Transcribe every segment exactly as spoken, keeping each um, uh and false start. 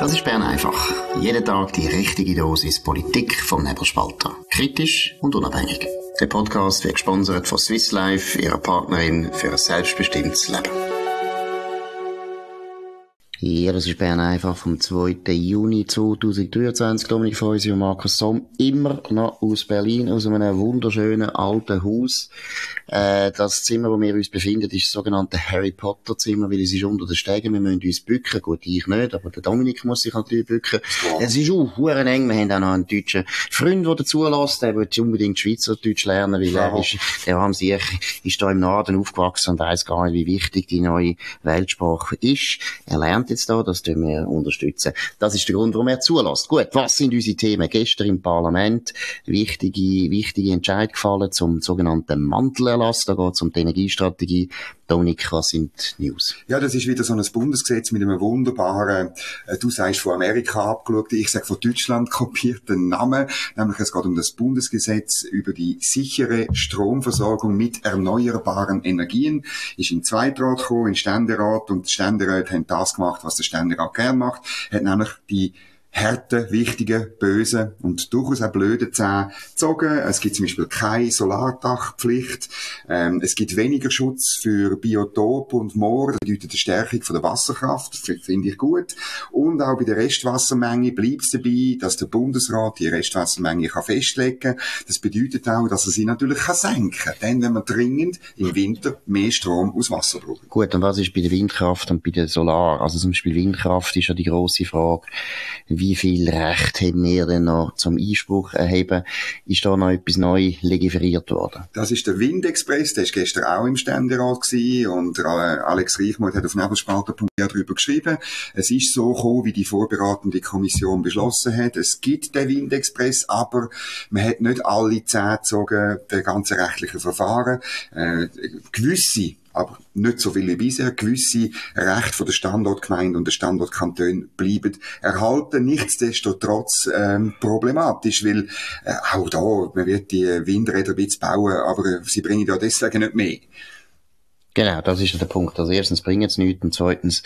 Das ist Bern einfach. Jeden Tag die richtige Dosis Politik vom Nebelspalter. Kritisch und unabhängig. Der Podcast wird gesponsert von Swiss Life, ihrer Partnerin für ein selbstbestimmtes Leben. Ja, das ist Bern einfach vom zweiten Juni zweitausenddreiundzwanzig. Dominik Feusi und Markus Somm, immer noch aus Berlin, aus einem wunderschönen alten Haus. Äh, das Zimmer, wo wir uns befinden, ist das sogenannte Harry Potter Zimmer, weil es ist unter den Stegen, wir müssen uns bücken. Gut, ich nicht, aber der Dominik muss sich natürlich bücken. Ja. Es ist auch verdammt eng. Wir haben auch noch einen deutschen Freund, der dazulässt, der will unbedingt Schweizerdeutsch lernen, weil ja. er ist, der haben sich, ist da im Norden aufgewachsen und weiss gar nicht, wie wichtig die neue Weltsprache ist. Er lernt jetzt da, das tun wir unterstützen. Das ist der Grund, warum er zulässt. Gut, was sind unsere Themen? Gestern im Parlament wichtige, wichtige Entscheid gefallen zum sogenannten Mantelerlass. Da geht es um die Energiestrategie. Dominik, was sind die News? Ja, das ist wieder so ein Bundesgesetz mit einem wunderbaren, äh, du sagst von Amerika abgeschaut, ich sage von Deutschland kopierten Namen. Nämlich es geht um das Bundesgesetz über die sichere Stromversorgung mit erneuerbaren Energien. Ist in Zweitrat gekommen, in Ständerat, und die Ständeräte haben das gemacht, was der Ständerat gern macht, hat nämlich die harten, wichtigen, bösen und durchaus auch blöden Zähne gezogen. Es gibt zum Beispiel keine Solardachpflicht. Ähm, es gibt weniger Schutz für Biotope und Moor. Das bedeutet eine Stärkung von der Wasserkraft. Das finde ich gut. Und auch bei der Restwassermenge bleibt es dabei, dass der Bundesrat die Restwassermenge kann festlegen kann. Das bedeutet auch, dass er sie natürlich kann senken kann. Dann, wenn wir dringend im Winter mehr Strom aus Wasser brauchen. Gut, und was ist bei der Windkraft und bei der Solar? Also zum Beispiel Windkraft ist ja die grosse Frage, wie viel Recht haben wir denn noch zum Einspruch erheben? Ist da noch etwas neu legiferiert worden? Das ist der Windexpress, der war gestern auch im Ständerat gewesen, und Alex Reichmuth hat auf nebelspalter punkt d e darüber geschrieben. Es ist so gekommen, wie die vorberatende Kommission beschlossen hat. Es gibt den Windexpress, aber man hat nicht alle Zähne gezogen, der ganzen rechtlichen Verfahren. Äh, gewisse, aber nicht so viele wie bisher, gewisse Rechte von der Standortgemeinde und der Standortkanton bleiben erhalten. Nichtsdestotrotz ähm, problematisch, weil äh, auch da, man wird die Windräder ein bisschen bauen, aber sie bringen ja deswegen nicht mehr. Genau, das ist der Punkt. Also erstens bringen es nichts und zweitens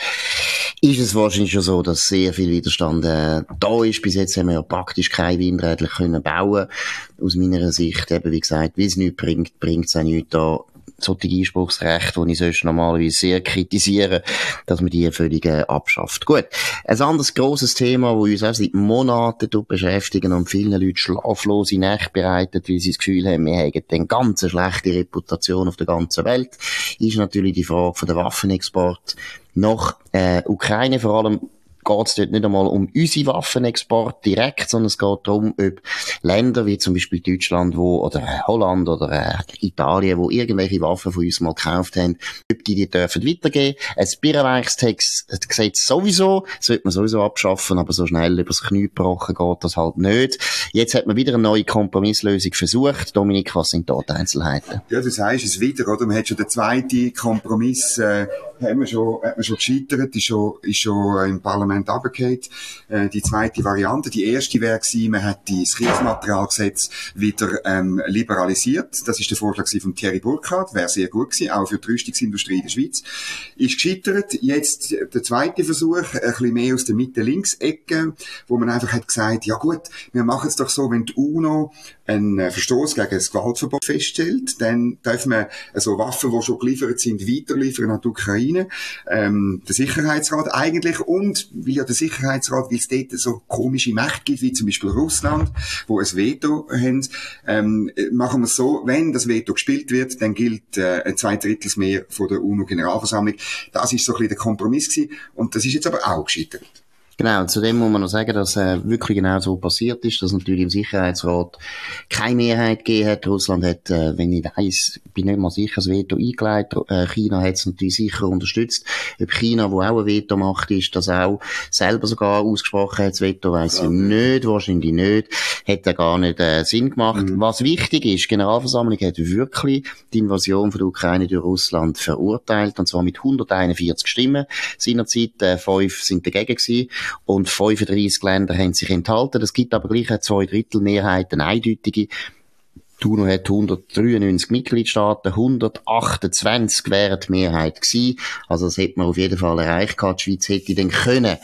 ist es wahrscheinlich schon so, dass sehr viel Widerstand äh, da ist. Bis jetzt haben wir ja praktisch keine Windräder können bauen. Aus meiner Sicht, eben wie gesagt, wie es nichts bringt, bringt es auch nichts da. Solche Einspruchsrechte, die ich sonst normalerweise sehr kritisiere, dass man die völlig äh, abschafft. Gut. Ein anderes grosses Thema, das uns auch seit Monaten beschäftigen und vielen Leuten schlaflose Nächte bereitet, weil sie das Gefühl haben, wir haben eine ganz schlechte Reputation auf der ganzen Welt, ist natürlich die Frage von der Waffenexport nach äh, Ukraine, vor allem geht es dort nicht einmal um unsere Waffenexport direkt, sondern es geht darum, ob Länder wie zum Beispiel Deutschland wo, oder äh, Holland oder äh, Italien, wo irgendwelche Waffen von uns mal gekauft haben, ob die die dürfen weitergeben. Ein Birrenwerksgesetz sowieso, das wird man sowieso abschaffen, aber so schnell übers Knie gebrochen geht das halt nicht. Jetzt hat man wieder eine neue Kompromisslösung versucht. Dominik, was sind da die Einzelheiten? Ja, du sagst es wieder, oder? Man hat schon den zweiten Kompromiss, äh, haben wir schon, hat man schon gescheitert, ist schon, ist schon im Parlament runtergefallen. Äh, die zweite Variante, die erste wäre gewesen, man hat das Kriegsmaterialgesetz wieder ähm, liberalisiert. Das ist der Vorschlag von Thierry Burkhardt, wäre sehr gut gewesen, auch für die Rüstungsindustrie in der Schweiz. Ist gescheitert. Jetzt der zweite Versuch, ein bisschen mehr aus der Mitte-Links-Ecke, wo man einfach hat gesagt, ja gut, wir machen es doch so, wenn die UNO einen Verstoß gegen das Gewaltverbot feststellt, dann dürfen wir also Waffen, die schon geliefert sind, weiterliefern an die Ukraine. Ähm, der Sicherheitsrat eigentlich, und weil ja der Sicherheitsrat, weil es dort so komische Mächte gibt, wie zum Beispiel Russland, wo ein Veto haben, ähm, machen wir es so, wenn das Veto gespielt wird, dann gilt äh, ein Zweidrittelsmehr von der UNO-Generalversammlung. Das ist so ein bisschen der Kompromiss gewesen, und das ist jetzt aber auch gescheitert. Genau, zudem muss man noch sagen, dass äh, wirklich genau so passiert ist, dass natürlich im Sicherheitsrat keine Mehrheit gegeben hat. Russland hat, äh, wenn ich weiss, bin nicht mal sicher, das Veto eingeleitet. Äh, China hat es natürlich sicher unterstützt. Ob China, wo auch ein Veto macht, ist das auch selber sogar ausgesprochen hat, das Veto weiss ich nicht, wahrscheinlich nicht, hätte gar nicht äh, Sinn gemacht. Mhm. Was wichtig ist, die Generalversammlung hat wirklich die Invasion von der Ukraine durch Russland verurteilt, und zwar mit hunderteinundvierzig Stimmen. Seinerzeit äh, fünf sind dagegen gewesen. Und fünfunddreissig Länder haben sich enthalten. Es gibt aber gleich eine Zweidrittelmehrheit, eine eindeutige. Die UNO hat hundertdreiundneunzig Mitgliedstaaten, hundertachtundzwanzig wären die Mehrheit gewesen. Also das hätte man auf jeden Fall erreicht gehabt. Die Schweiz hätte dann können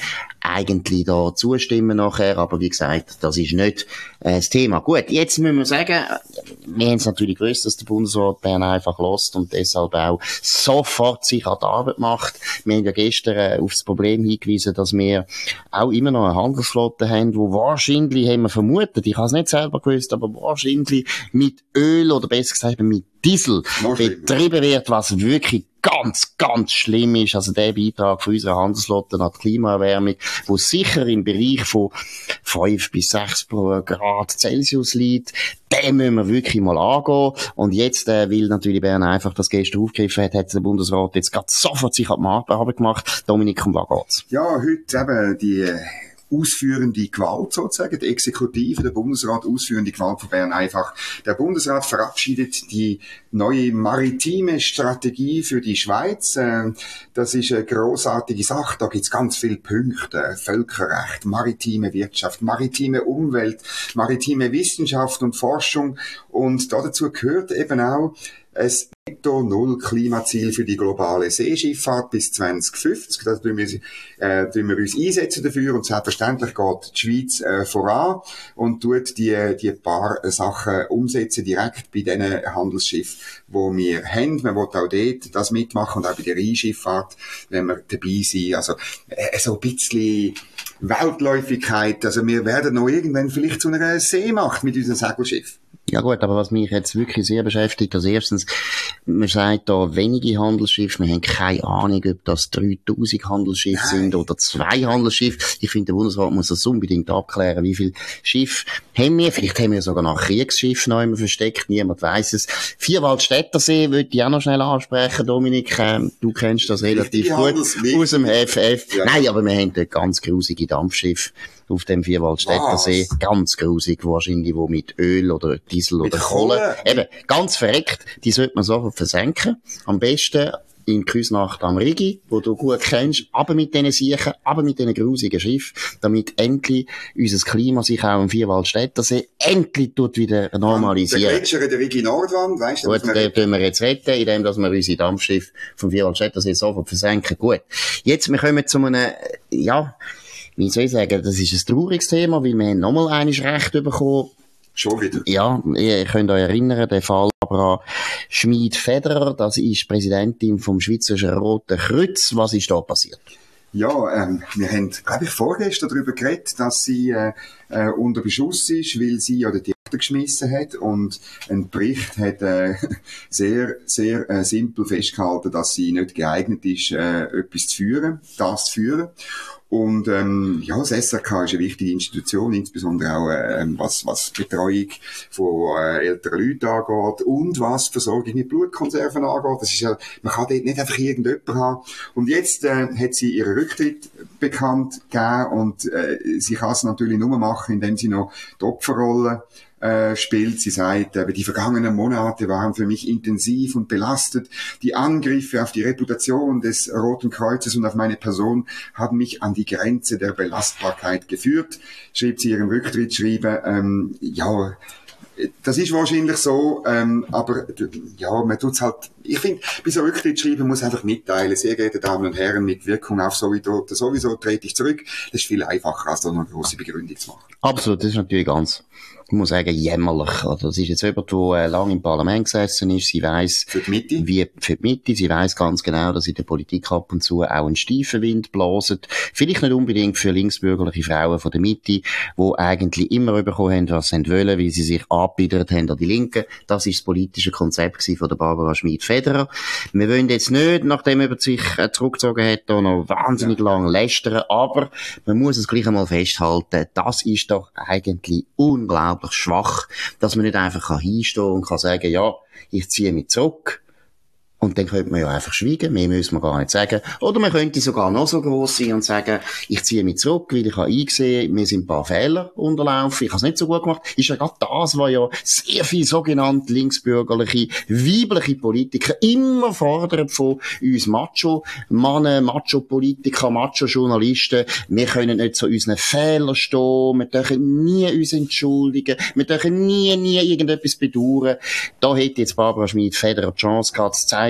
eigentlich da zustimmen nachher, aber wie gesagt, das ist nicht äh, das Thema. Gut, jetzt müssen wir sagen, wir haben es natürlich gewusst, dass der Bundesrat Bern einfach lässt und deshalb auch sofort sich an die Arbeit macht. Wir haben ja gestern äh, auf das Problem hingewiesen, dass wir auch immer noch eine Handelsflotte haben, wo wahrscheinlich, haben wir vermutet, ich habe es nicht selber gewusst, aber wahrscheinlich mit Öl oder besser gesagt mit Diesel betrieben wird, was wirklich ganz, ganz schlimm ist. Also der Beitrag von unserer Handelsflotte an die Klimaerwärmung, wo sicher im Bereich von fünf bis sechs Grad Celsius liegt, den müssen wir wirklich mal angehen. Und jetzt, äh, weil natürlich Bern einfach das gestern aufgegriffen hat, hat der Bundesrat jetzt gerade sofort sich an die Arbeit gemacht. Dominik, um was geht's? Ja, heute eben die ausführende Gewalt sozusagen, die Exekutive, der Bundesrat, ausführende Gewalt von Bern einfach. Der Bundesrat verabschiedet die neue maritime Strategie für die Schweiz. Das ist eine grossartige Sache. Da gibt's ganz viele Punkte. Völkerrecht, maritime Wirtschaft, maritime Umwelt, maritime Wissenschaft und Forschung. Und dazu gehört eben auch ein Netto-Null-Klimaziel für die globale Seeschifffahrt bis zwanzig fünfzig. Da tun wir, äh, tun wir uns einsetzen dafür. Und selbstverständlich geht die Schweiz äh, voran und tut die, die paar Sachen umsetzen direkt bei diesen Handelsschiffen, die wir haben. Man will auch dort das mitmachen und auch bei der Rheinschifffahrt, wenn wir dabei sind. Also äh, so ein bisschen Weltläufigkeit. Also wir werden noch irgendwann vielleicht zu einer Seemacht mit unserem Segelschiff. Ja gut, aber was mich jetzt wirklich sehr beschäftigt, also erstens, man sagt da wenige Handelsschiffe, wir haben keine Ahnung, ob das dreitausend Handelsschiffe Nein. sind oder zwei Handelsschiffe. Ich finde, der Bundesrat muss das unbedingt abklären, wie viele Schiffe haben wir. Vielleicht haben wir sogar noch Kriegsschiff noch immer versteckt, niemand weiss es. Vierwaldstättersee würde ich auch noch schnell ansprechen, Dominik, ähm, du kennst das relativ gut aus dem F F. Ja. Nein, aber wir haben dort ganz grusige Dampfschiffe auf dem Vierwaldstättersee. Was? Ganz grusig, wahrscheinlich, wo mit Öl oder Diesel mit oder Kohle. Kohle. Eben, ganz verreckt. Die sollte man sofort versenken. Am besten in Küsnacht am Rigi, wo du gut kennst, aber mit diesen Siechen, aber mit diesen grusigen Schiffen, damit endlich unser Klima sich auch im Vierwaldstättersee endlich tut wieder normalisieren. Der Gletscher, der Rigi Nordwand, weißt du? Gut, den tun wir jetzt retten, indem dass wir unsere Dampfschiffe vom Vierwaldstättersee sofort versenken. Gut. Jetzt, wir kommen zu einem, ja, wie soll ich sagen, das ist ein trauriges Thema, weil wir haben nochmal einiges Recht bekommen. Schon wieder? Ja, ihr könnt euch erinnern, der Fall Barbara Schmid-Federer, das ist Präsidentin vom Schweizerischen Roten Kreuz. Was ist da passiert? Ja, ähm, wir haben, glaube ich, vorgestern darüber geredet, dass sie äh, äh, unter Beschuss ist, weil sie ja den Theater geschmissen hat und ein Bericht hat äh, sehr, sehr äh, simpel festgehalten, dass sie nicht geeignet ist, äh, etwas zu führen, das zu führen. Und ähm, ja, das S R K ist eine wichtige Institution, insbesondere auch äh, was was Betreuung von äh, älteren Leuten angeht und was Versorgung mit Blutkonserven angeht. Das ist ja, man kann dort nicht einfach irgendjemanden haben. Und jetzt äh, hat sie ihren Rücktritt bekannt gegeben und äh, sie kann es natürlich nur machen, indem sie noch die Opferrolle äh, spielt. Sie sagt, äh, die vergangenen Monate waren für mich intensiv und belastet. Die Angriffe auf die Reputation des Roten Kreuzes und auf meine Person haben mich an die Grenze der Belastbarkeit geführt, schrieb sie ihrem Rücktrittsschreiben. Ähm, ja, das ist wahrscheinlich so, ähm, aber ja, man tut's halt, ich finde, bei so Rücktrittsschreiben muss einfach mitteilen, sehr geehrte Damen und Herren, mit Wirkung auf sowieso, sowieso trete ich zurück. Das ist viel einfacher, als da noch eine grosse Begründung zu machen. Absolut, das ist natürlich ganz, ich muss sagen, jämmerlich. Also, das ist jetzt jemand, der äh, lange im Parlament gesessen ist. Sie weiss, für die Mitte. Wie, für die Mitte. Sie weiss ganz genau, dass in der Politik ab und zu auch ein Stiefenwind blaset. Vielleicht nicht unbedingt für linksbürgerliche Frauen von der Mitte, die eigentlich immer bekommen haben, was sie wollen, weil sie sich angebiedert haben an die Linken. Das ist das politische Konzept von der Barbara Schmid-Federer. Wir wollen jetzt nicht, nachdem er sich äh, zurückgezogen hat, da noch wahnsinnig ja. lang lästern, aber man muss es gleich einmal festhalten, das ist doch eigentlich unglaublich schwach, dass man nicht einfach kann hinstehen und kann sagen, ja, ich ziehe mich zurück. Und dann könnte man ja einfach schweigen, mehr müssen wir gar nicht sagen. Oder man könnte sogar noch so gross sein und sagen, ich ziehe mich zurück, weil ich habe eingesehen, mir sind ein paar Fehler unterlaufen, ich habe es nicht so gut gemacht. Ist ja gerade das, was ja sehr viele sogenannte linksbürgerliche, weibliche Politiker immer fordern von uns Macho-Mannen, Macho-Politiker, Macho-Journalisten. Wir können nicht zu unseren Fehlern stehen, wir dürfen nie uns entschuldigen, wir dürfen nie, nie irgendetwas bedauern. Da hätte jetzt Barbara Schmid-Federer die Chance gehabt, zu zeigen,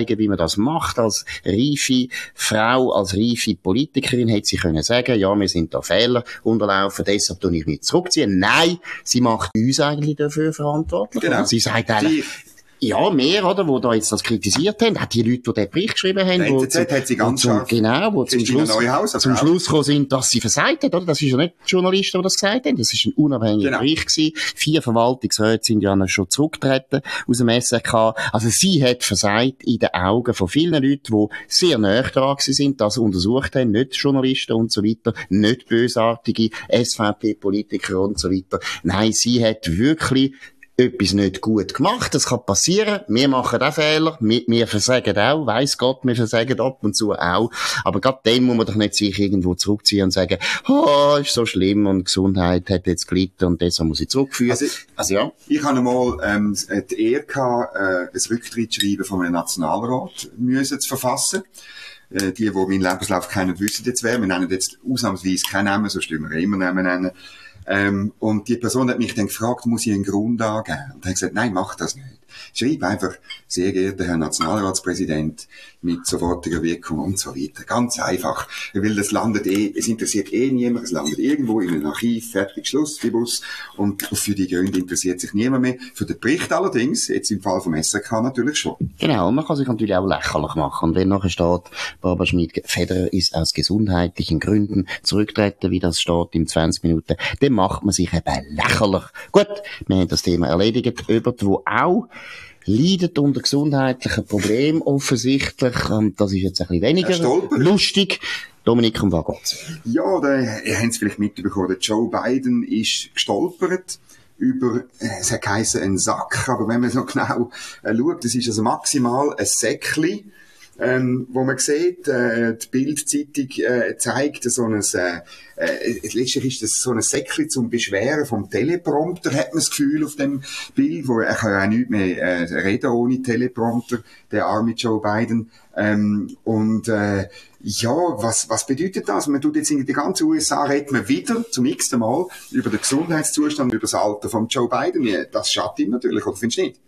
zeigen, wie man das macht. Als reife Frau, als reife Politikerin hätte sie können sagen, ja, wir sind da Fehler unterlaufen, deshalb tue ich mich zurückziehen. Nein, sie macht uns eigentlich dafür verantwortlich. Genau. Sie sagt eigentlich, ja, mehr, oder, wo da jetzt das kritisiert haben, auch die Leute, die den Bericht geschrieben haben, wo N Z Z zum, hat sie ganz wo zum, scharf, genau, wo zum Christina Schluss, Neuhaus, zum auch. Schluss gekommen sind, dass sie versagt hat, oder? Das ist ja nicht die Journalisten, die das gesagt haben, das ist ein unabhängiger Genau. Bericht gewesen. Vier Verwaltungsräte sind ja noch schon zurückgetreten aus dem S R K. Also sie hat versagt in den Augen von vielen Leuten, die sehr nahe dran sind, das untersucht haben, nicht Journalisten und so weiter, nicht bösartige S V P-Politiker und so weiter. Nein, sie hat wirklich etwas nicht gut gemacht, das kann passieren, wir machen auch Fehler, wir, wir versagen auch, weiss Gott, wir versagen ab und zu auch, aber gerade dann muss man doch nicht sich irgendwo zurückziehen und sagen, oh, ist so schlimm und Gesundheit hat jetzt gelitten und deshalb muss ich zurückführen. Also, also ja. Ich habe einmal ähm, die Ehre gehabt, äh, ein Rücktrittsschreiben von einem Nationalrat müssen zu verfassen. Äh, die, die meinen Lebenslauf kennen, wissen jetzt wer. Wir nennen jetzt ausnahmsweise keinen Namen, sonst müssen wir immer Namen nennen. Ähm, und die Person hat mich dann gefragt, muss ich einen Grund angeben? Und ich habe gesagt, nein, mach das nicht. Schreib einfach, sehr geehrter Herr Nationalratspräsident, mit sofortiger Wirkung und so weiter. Ganz einfach. Weil das landet eh, es interessiert eh niemand, es landet irgendwo in einem Archiv, fertig, Schluss, die Bus. Und für die Gründe interessiert sich niemand mehr. Für den Bericht allerdings, jetzt im Fall vom S R K natürlich schon. Genau, und man kann sich natürlich auch lächerlich machen. Und wenn nachher steht, Barbara Schmid-Federer ist aus gesundheitlichen Gründen zurücktreten, wie das steht in zwanzig Minuten, dann macht man sich eben lächerlich. Gut, wir haben das Thema erledigt. Jemand, der auch leidet unter gesundheitlichen Problemen offensichtlich, und das ist jetzt ein bisschen weniger lustig. Dominik, um was geht's? Ja, da, ihr habt es vielleicht mitbekommen, der Joe Biden ist gestolpert über, es hat geheissen, ein Sack, aber wenn man so genau äh, schaut, das ist also maximal ein Säckli, ähm, wo man sieht, äh, die Bild-Zeitung äh, zeigt so ein, äh, äh, letztlich ist das so ein Säckchen zum Beschweren vom Teleprompter, hat man das Gefühl auf dem Bild, wo er kann ja auch nicht mehr äh, reden ohne Teleprompter, der arme Joe Biden. Ähm, und äh, ja, was, was bedeutet das? Man tut jetzt in der ganzen U S A, redet man wieder zum x-ten Mal über den Gesundheitszustand, über das Alter von Joe Biden. Das schadet ihm natürlich, oder findest du nicht?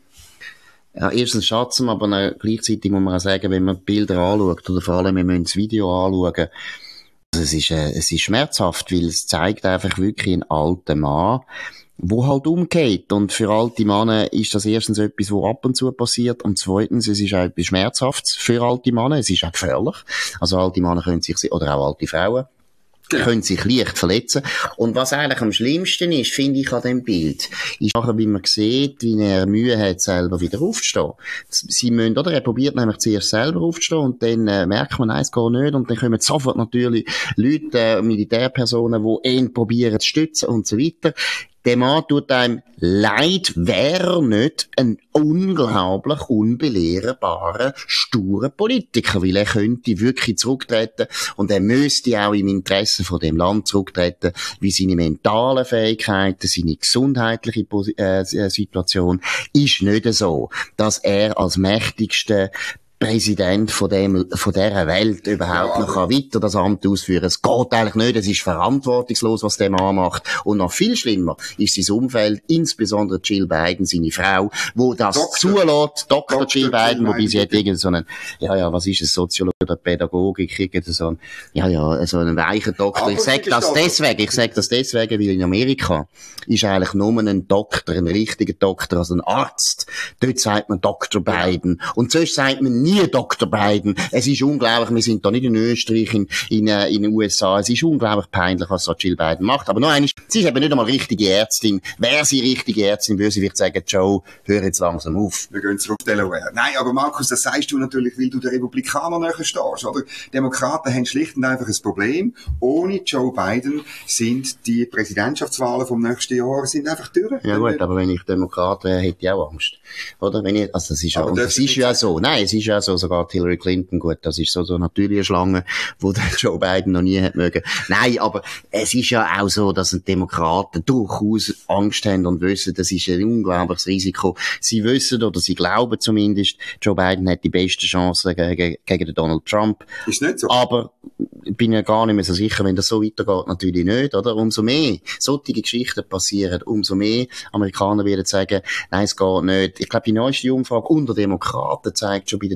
Ja, erstens schatzen, aber dann gleichzeitig muss man auch sagen, wenn man die Bilder anschaut, oder vor allem, wenn man das Video anschauen, also es ist, äh, es ist schmerzhaft, weil es zeigt einfach wirklich einen alten Mann, wo halt umgeht. Und für alte Männer ist das erstens etwas, wo ab und zu passiert, und zweitens, es ist auch etwas Schmerzhaftes für alte Männer, es ist auch gefährlich. Also alte Männer können sich, oder auch alte Frauen, genau, können sich leicht verletzen. Und was eigentlich am schlimmsten ist, finde ich an dem Bild, ist nachher, wie man sieht, wie er Mühe hat, selber wieder aufzustehen. Sie müssen, oder? Er probiert nämlich zuerst selber aufzustehen und dann äh, merkt man, nein, es geht nicht, und dann kommen sofort natürlich Leute, äh, Militärpersonen, die ihn probieren zu stützen und so weiter. Der Mann tut einem leid, wäre nicht ein unglaublich unbelehrbarer, sturer Politiker, weil er könnte wirklich zurücktreten und er müsste auch im Interesse von dem Land zurücktreten, wie seine mentalen Fähigkeiten, seine gesundheitliche Pos- äh, Situation ist nicht so, dass er als mächtigster Präsident von dem, von dieser Welt überhaupt noch kann weiter das Amt ausführen. Es geht eigentlich nicht, es ist verantwortungslos, was der Mann macht. Und noch viel schlimmer ist sein Umfeld, insbesondere Jill Biden, seine Frau, wo das Doktor. zulässt, Doktor Doktor Jill Biden, Jill wobei Biden, sie hat irgend so einen, ja, ja, was ist es, Soziologie oder Pädagogik, irgend so einen, ja, ja, so einen weichen Doktor. Aber ich sag das Doktor. deswegen, ich sag das deswegen, weil in Amerika ist eigentlich nur ein Doktor, ein richtiger Doktor, also ein Arzt. Dort sagt man Doktor Biden. Und sonst sagt man nie Doktor Biden. Es ist unglaublich, wir sind da nicht in Österreich, in, in, äh, in den U S A. Es ist unglaublich peinlich, was so Jill Biden macht. Aber noch eines, sie ist eben nicht einmal richtige Ärztin. Wäre sie richtige Ärztin, würde sie vielleicht sagen, Joe, hör jetzt langsam auf. Wir gehen zurück auf Delaware. Nein, aber Markus, das sagst du natürlich, weil du den Republikanern näher stehst, oder? Demokraten haben schlicht und einfach ein Problem. Ohne Joe Biden sind die Präsidentschaftswahlen vom nächsten Jahr sind einfach durch. Ja gut, aber wenn ich Demokrat wäre, hätte ich auch Angst. Oder? Wenn ich, also das ist ja, Aber und das das ist ist ja nicht so. Nein, es ist ja so, sogar Hillary Clinton, gut, das ist so, so natürlich eine Schlange, wo der Joe Biden noch nie hat mögen. Nein, aber es ist ja auch so, dass die Demokraten durchaus Angst haben und wissen, das ist ein unglaubliches Risiko. Sie wissen, oder sie glauben zumindest, Joe Biden hat die besten Chancen gegen, gegen den Donald Trump. Ist nicht so. Aber ich bin ja gar nicht mehr so sicher, wenn das so weitergeht, natürlich nicht, oder? Umso mehr solche Geschichten passieren, umso mehr Amerikaner werden sagen, nein, es geht nicht. Ich glaube, die neueste Umfrage unter Demokraten zeigt schon bei den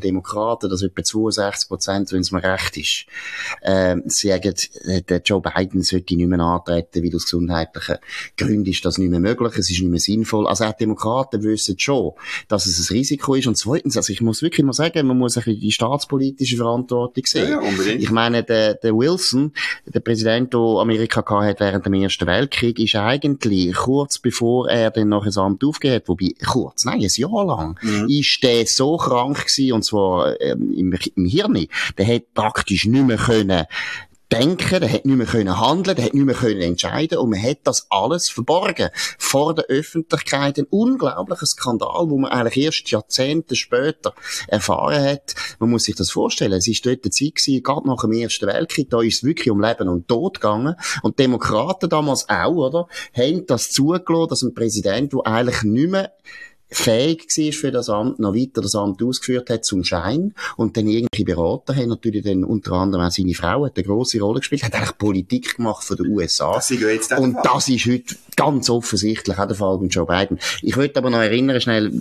Demokraten, dass etwa zweiundsechzig Prozent, wenn es mir recht ist, äh, sagen, der Joe Biden sollte nicht mehr antreten, weil aus gesundheitlichen Gründen ist das nicht mehr möglich, es ist nicht mehr sinnvoll. Also auch die Demokraten wissen schon, dass es ein Risiko ist. Und zweitens, also ich muss wirklich mal sagen, man muss ein bisschen die staatspolitische Verantwortung sehen. Ja, unbedingt. Ich meine, der, der Wilson, der Präsident, der Amerika hatte während dem Ersten Weltkrieg, ist eigentlich kurz bevor er dann noch ein Amt aufgegeben hat, wobei kurz, nein, ein Jahr lang, mhm. ist der so krank gewesen, und zwar ähm, im, im Hirn, der hat praktisch nicht mehr können denken, der hat nicht mehr können handeln, der hat nicht mehr können entscheiden, und man hat das alles verborgen. Vor der Öffentlichkeit ein unglaublicher Skandal, wo man eigentlich erst Jahrzehnte später erfahren hat. Man muss sich das vorstellen, es ist dort eine Zeit gewesen, gerade nach dem Ersten Weltkrieg, da ist es wirklich um Leben und Tod gegangen, und die Demokraten damals auch, oder, haben das zugelassen, dass ein Präsident, der eigentlich nicht mehr fähig war für das Amt, noch weiter das Amt ausgeführt hat zum Schein, und dann irgendwelche Berater haben natürlich dann unter anderem auch seine Frau, hat eine grosse Rolle gespielt, hat eigentlich Politik gemacht von den U S A. Das ist jetzt und das ist heute ganz offensichtlich auch der Fall mit Joe Biden. Ich möchte aber noch erinnern, schnell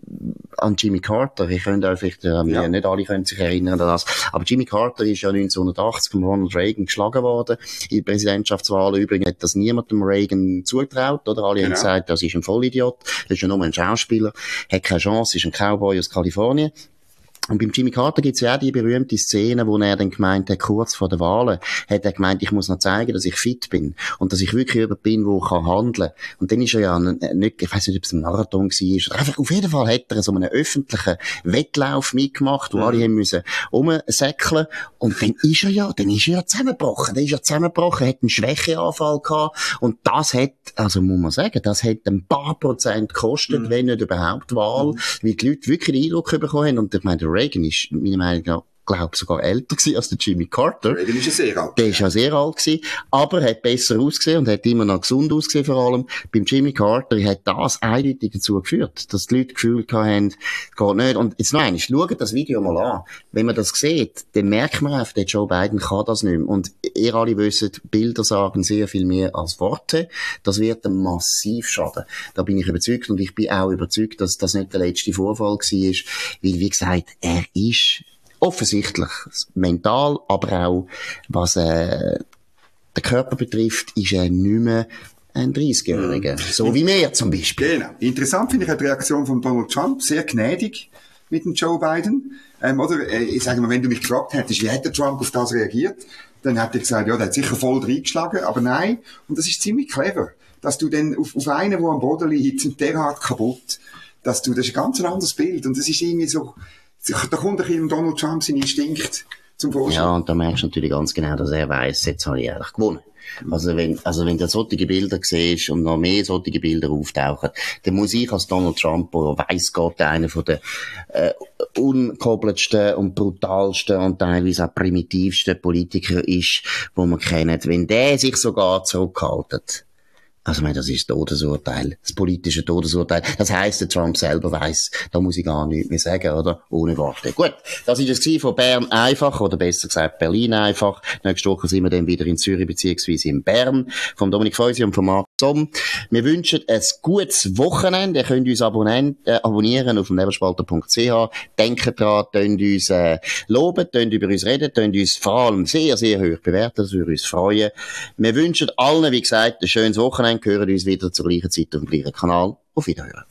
an Jimmy Carter. Ich könnte auch vielleicht, äh, ja. nicht alle können sich erinnern an das, aber Jimmy Carter ist ja neunzehnhundertachtzig von Ronald Reagan geschlagen worden. In der Präsidentschaftswahl übrigens hat das niemandem Reagan zugetraut, oder? Alle genau. haben gesagt, das ist ein Vollidiot, das ist ja nur ein Schauspieler, hat keine Chance, ist ein Cowboy aus Kalifornien. Und beim Jimmy Carter gibt's ja auch die berühmte Szene, wo er dann gemeint hat, kurz vor der Wahlen, hat er gemeint, ich muss noch zeigen, dass ich fit bin. Und dass ich wirklich jemand bin, der kann handeln. Und dann ist er ja nicht, ich weiss nicht, ob es ein Marathon war, oder einfach, auf jeden Fall hat er so einen öffentlichen Wettlauf mitgemacht, wo mhm. alle haben müssen rumsäckeln. Und dann ist er ja, dann ist er ja zusammengebrochen. Dann ist er zusammengebrochen, hat einen Schwächeanfall gehabt. Und das hat, also muss man sagen, das hat ein paar Prozent gekostet, mhm. wenn nicht überhaupt Wahl, mhm. weil die Leute wirklich den Eindruck bekommen haben. Und ich meine, Reagan ist, meiner Meinung nach, glaube sogar älter gewesen als der Jimmy Carter. Reagan ist ja sehr alt. Der ist ja sehr alt gewesen, aber hat besser ausgesehen und hat immer noch gesund ausgesehen vor allem. Beim Jimmy Carter hat das eindeutig dazu geführt, dass die Leute das Gefühl haben, geht nicht. Und jetzt noch einmal, schaut das Video mal an. Wenn man das sieht, dann merkt man einfach, der Joe Biden kann das nicht mehr. Und ihr alle wisst, Bilder sagen sehr viel mehr als Worte. Das wird einem massiv schaden. Da bin ich überzeugt, und ich bin auch überzeugt, dass das nicht der letzte Vorfall war, weil, wie gesagt, er ist offensichtlich mental, aber auch was äh, den Körper betrifft, ist er nicht mehr ein dreißigjähriger. Mhm. So wie wir zum Beispiel. Genau. Interessant finde ich die Reaktion von Donald Trump, sehr gnädig mit dem Joe Biden. Ähm, oder, äh, ich sage mal, wenn du mich gefragt hättest, wie hätte Trump auf das reagiert, dann hätte ich gesagt, ja, der hat sicher voll reingeschlagen, aber nein. Und das ist ziemlich clever, dass du dann auf, auf einen, der am Boden liegt, derart kaputt, dass du, das ist ein ganz anderes Bild, und das ist irgendwie so, da kommt ein bisschen Donald Trump sein Instinkt zum Vorschein. Ja, und da merkst du natürlich ganz genau, dass er weiss, jetzt habe ich eigentlich gewonnen. Also wenn, also wenn du solche Bilder siehst und noch mehr solche Bilder auftauchen, dann muss ich als Donald Trump, der weiss Gott, einer von den äh, unkoppeltsten und brutalsten und teilweise auch primitivsten Politiker ist, wo man kennt, wenn der sich sogar zurückhaltet. Also, ich meine, das ist das Todesurteil. Das politische Todesurteil. Das heisst, der Trump selber weiss, da muss ich gar nichts mehr sagen, oder? Ohne Worte. Gut. Das ist es von Bern einfach, oder besser gesagt Berlin einfach. Nächste Woche sind wir dann wieder in Zürich, beziehungsweise in Bern. Vom Dominik Feusi und von Marc Somm. Wir wünschen ein gutes Wochenende. Ihr könnt uns abonnieren, äh, abonnieren auf nebelspalter punkt c h. Denkt dran, könnt uns, äh, loben, könnt über uns reden, könnt uns vor allem sehr, sehr hoch bewerten. Das würde uns freuen. Wir wünschen allen, wie gesagt, ein schönes Wochenende. Hören uns wieder zur gleichen Zeit auf dem gleichen Kanal. Auf Wiederhören.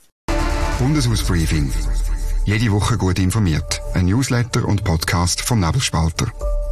Bundeshausbriefing. Jede Woche gut informiert. Ein Newsletter und Podcast vom Nebelspalter.